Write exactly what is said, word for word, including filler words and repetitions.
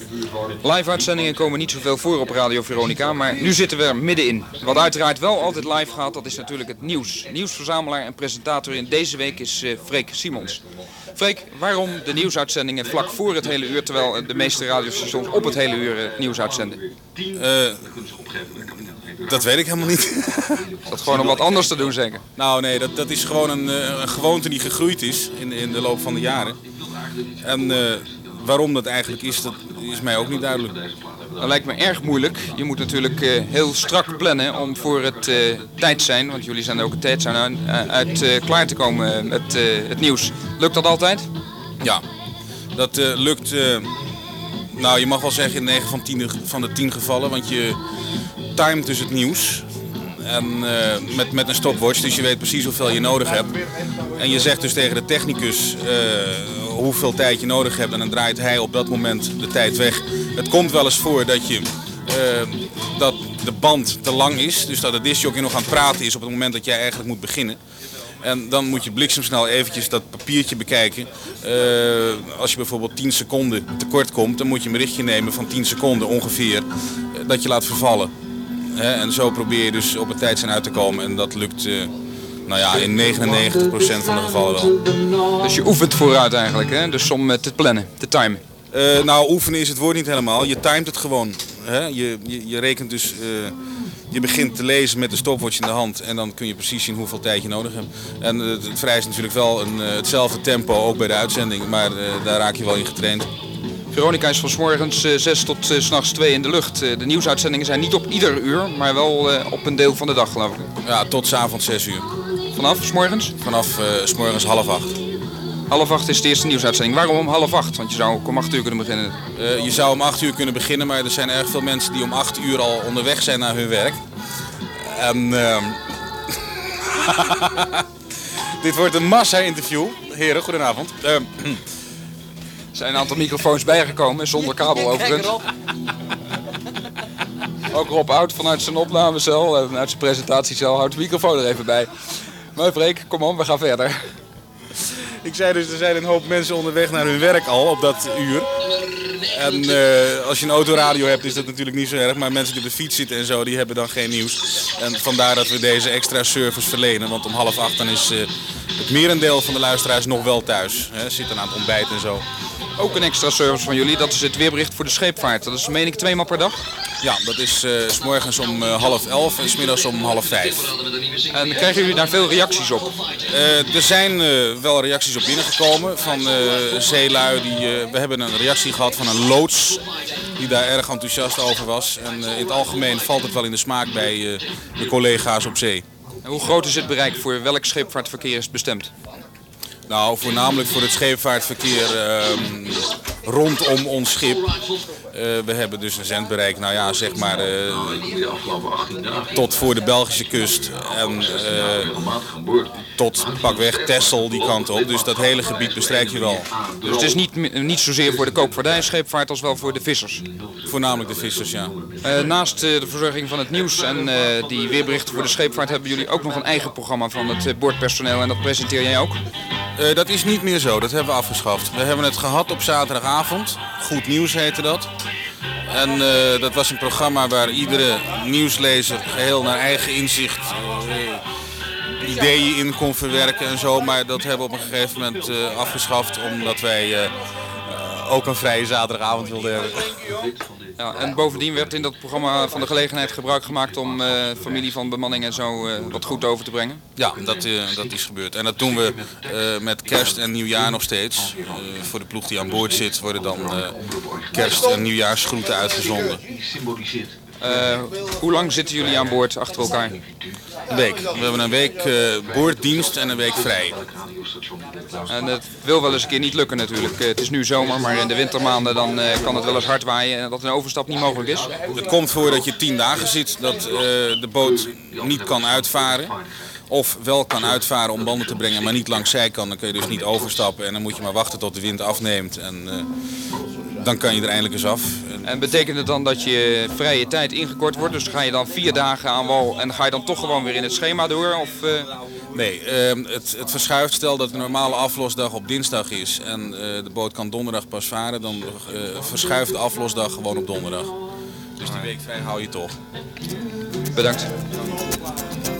Live uitzendingen komen niet zoveel voor op Radio Veronica, maar nu zitten we er middenin. Wat uiteraard wel altijd live gaat, dat is natuurlijk het nieuws. Nieuwsverzamelaar en presentator in deze week is uh, Freek Simons. Freek, waarom de nieuwsuitzendingen vlak voor het hele uur, terwijl de meeste radiostations op het hele uur het nieuws uitzenden? Uh, dat weet ik helemaal niet. Is dat gewoon om wat anders te doen, zeker? Nou nee, dat, dat is gewoon een, een gewoonte die gegroeid is in, in de loop van de jaren. En uh, waarom dat eigenlijk is, dat is mij ook niet duidelijk. Dat lijkt me erg moeilijk. Je moet natuurlijk uh, heel strak plannen om voor het uh, tijd zijn, want jullie zijn ook het tijd zijn, uit, uit uh, klaar te komen met uh, het nieuws. Lukt dat altijd? Ja, dat uh, lukt, uh, nou je mag wel zeggen in negen van, tien, van de tien gevallen, want je timet dus het nieuws. En uh, met, met een stopwatch, dus je weet precies hoeveel je nodig hebt. En je zegt dus tegen de technicus uh, hoeveel tijd je nodig hebt en dan draait hij op dat moment de tijd weg. Het komt wel eens voor dat, je, uh, dat de band te lang is, dus dat de discjockey nog aan het praten is op het moment dat jij eigenlijk moet beginnen. En dan moet je bliksemsnel eventjes dat papiertje bekijken. Uh, als je bijvoorbeeld tien seconden tekort komt, dan moet je een berichtje nemen van tien seconden ongeveer, uh, dat je laat vervallen. He, en zo probeer je dus op het tijd zijn uit te komen en dat lukt uh, nou ja, in negenennegentig procent van de gevallen wel. Dus je oefent vooruit eigenlijk, hè? Dus om uh, te plannen, te timen? Uh, nou, oefenen is het woord niet helemaal. Je timet het gewoon. Hè? Je, je, je rekent dus, uh, je begint te lezen met de stopwatch in de hand en dan kun je precies zien hoeveel tijd je nodig hebt. En uh, het vereist natuurlijk wel een, uh, hetzelfde tempo, ook bij de uitzending, maar uh, daar raak je wel in getraind. Veronica is van 's morgens uh, zes tot uh, 's nachts twee in de lucht. Uh, de nieuwsuitzendingen zijn niet op ieder uur, maar wel uh, op een deel van de dag, geloof ik. Ja, tot 's avonds zes uur. Vanaf 's morgens? Vanaf uh, 's morgens half acht. Half acht is de eerste nieuwsuitzending. Waarom om half acht? Want je zou ook om acht uur kunnen beginnen. Uh, je zou om acht uur kunnen beginnen, maar er zijn erg veel mensen die om acht uur al onderweg zijn naar hun werk. En uh... dit wordt een massa-interview. Heren, goedenavond. Uh... Er zijn een aantal microfoons bijgekomen, zonder kabel overigens. Ook Rob Oud vanuit zijn opnamecel en uit zijn presentatiecel houdt de microfoon er even bij. Maar Freek, kom op, we gaan verder. Ik zei dus, er zijn een hoop mensen onderweg naar hun werk al op dat uur. En uh, als je een autoradio hebt is dat natuurlijk niet zo erg, maar mensen die op de fiets zitten en zo, die hebben dan geen nieuws. En vandaar dat we deze extra service verlenen, want om half acht dan is uh, het merendeel van de luisteraars nog wel thuis. Hè, zitten aan het ontbijt en zo. Ook een extra service van jullie, dat is het weerbericht voor de scheepvaart. Dat is, meen ik, tweemaal per dag? Ja, dat is uh, 's morgens om uh, half elf en 's middags om half vijf. En krijgen jullie daar veel reacties op? Uh, er zijn uh, wel reacties op binnengekomen van uh, zeelui. Die, uh, we hebben een reactie gehad van een loods die daar erg enthousiast over was. En uh, in het algemeen valt het wel in de smaak bij uh, de collega's op zee. En hoe groot is het bereik? Voor welk scheepvaartverkeer is het bestemd? Nou, voornamelijk voor het scheepvaartverkeer uh, rondom ons schip. Uh, we hebben dus een zendbereik, nou ja, zeg maar, uh, tot voor de Belgische kust. En uh, tot pakweg Texel die kant op. Dus dat hele gebied bestrijk je wel. Dus het is niet, niet zozeer voor de koopvaardijscheepvaart als wel voor de vissers? Voornamelijk de vissers, ja. Uh, naast uh, de verzorging van het nieuws en uh, die weerberichten voor de scheepvaart hebben jullie ook nog een eigen programma van het uh, boordpersoneel en dat presenteer jij ook? Uh, dat is niet meer zo, dat hebben we afgeschaft. We hebben het gehad op zaterdagavond. Goed Nieuws heette dat. En uh, dat was een programma waar iedere nieuwslezer geheel naar eigen inzicht uh, ideeën in kon verwerken en zo. Maar dat hebben we op een gegeven moment uh, afgeschaft omdat wij uh, uh, ook een vrije zaterdagavond wilden hebben. Ja, en bovendien werd in dat programma van de gelegenheid gebruik gemaakt om uh, familie van bemanning en zo uh, wat goed over te brengen? Ja, dat, uh, dat is gebeurd. En dat doen we uh, met kerst en nieuwjaar nog steeds. Uh, voor de ploeg die aan boord zit worden dan uh, kerst- en nieuwjaarsgroeten uitgezonden. Uh, hoe lang zitten jullie aan boord achter elkaar? Een week. We hebben een week uh, boorddienst en een week vrij. En het wil wel eens een keer niet lukken natuurlijk. Uh, het is nu zomer, maar in de wintermaanden dan uh, kan het wel eens hard waaien en dat een overstap niet mogelijk is. Het komt voor dat je tien dagen zit, dat uh, de boot niet kan uitvaren. Of wel kan uitvaren om banden te brengen, maar niet langs zij kan. Dan kun je dus niet overstappen en dan moet je maar wachten tot de wind afneemt. En uh, dan kan je er eindelijk eens af. En betekent het dan dat je vrije tijd ingekort wordt? Dus ga je dan vier dagen aan wal en ga je dan toch gewoon weer in het schema door? Of, uh... Nee, uh, het, het verschuift. Stel dat de normale aflosdag op dinsdag is en uh, de boot kan donderdag pas varen, dan uh, verschuift de aflosdag gewoon op donderdag. Dus die week vrij hou je toch. Bedankt.